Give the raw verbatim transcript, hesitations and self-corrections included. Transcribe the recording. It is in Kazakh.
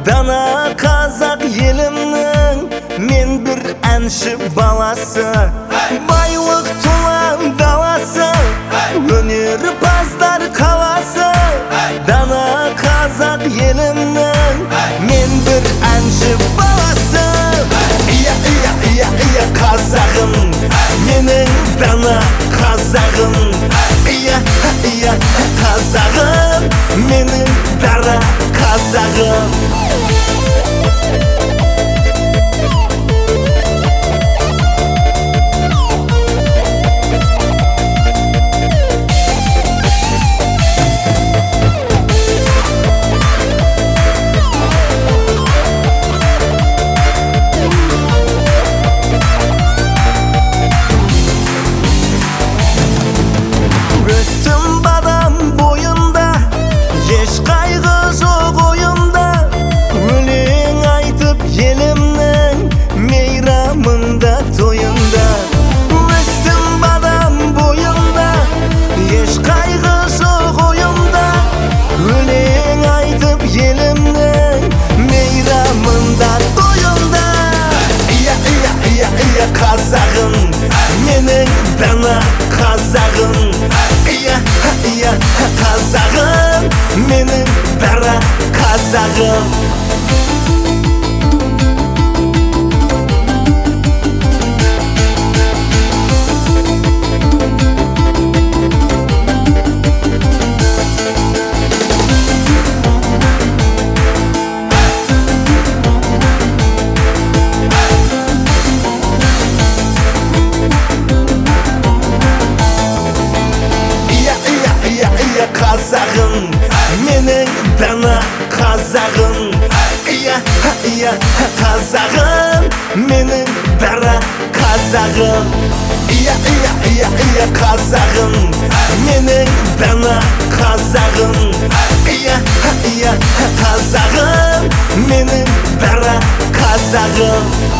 Dana Қазақ елімнің мен бір әнші баласы, байлық туған даласы, өнерпаздар қаласы. Дана Қазақ елімнің мен бір әнші баласы. Иә, иә, иә, иә, қазағым, менің дана қазағым. Иә, иә, қазағым, менің дара қазағым. Өстім бадам бойында, еш қайғы жоқ ойымда. Өлең айтып елімнің мейрамында, тойында. Өстім бадам бойында, еш қайғы жоқ ойымда. Өлең айтып елімнің мейрамында, тойында. Иә, иә, иә, иә, қазағым, менің дана қазағым. Иә, иә, қазағым, менің дара қазағым. Қазағым, менің дана қазағым. Иә, иә, қазағым, менің дара қазағым. Иә, иә, иә, иә, қазағым, менің дана қазағым. Иә, иә, қазағым, менің дара қазағым.